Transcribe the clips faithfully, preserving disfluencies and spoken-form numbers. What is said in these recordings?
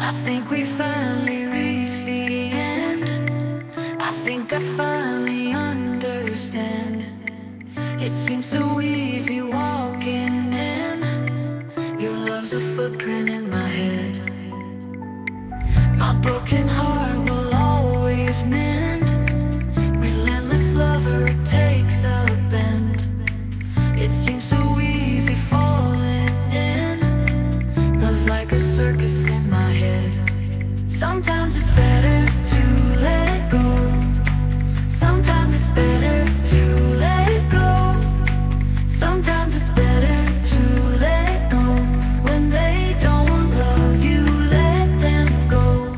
I think we finally reached the end. I think I finally understand. It seems so easy walking in. Your love's a footprint in my head. My broken heart will always mend. Relentless lover, it takes a bend. It seems so easy falling in. Love's like a circus in my head. Sometimes it's better to let go. Sometimes it's better to let go. Sometimes it's better to let go. When they don't love you, let them go.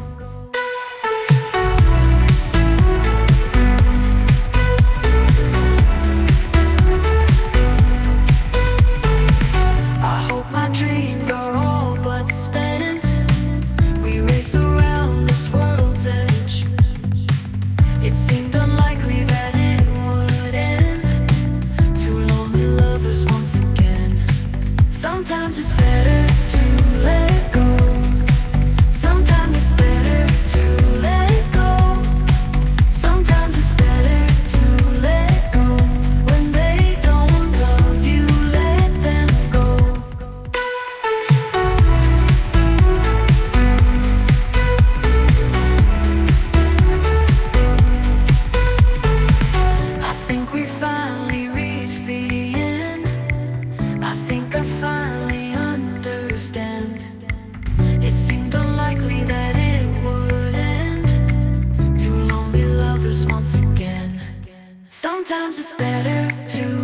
I hope my dreams are all but spent. We race around this world's edge. It seemed unlikely that it would end. Two lonely lovers once again. Sometimes it's better to let go. Sometimes it's better to let go. Sometimes it's better to let go. When they don't love you, let them go. I think we finally reached the end. I think I finally understand. It seemed unlikely that it would end. Two lonely lovers once again. Sometimes it's better to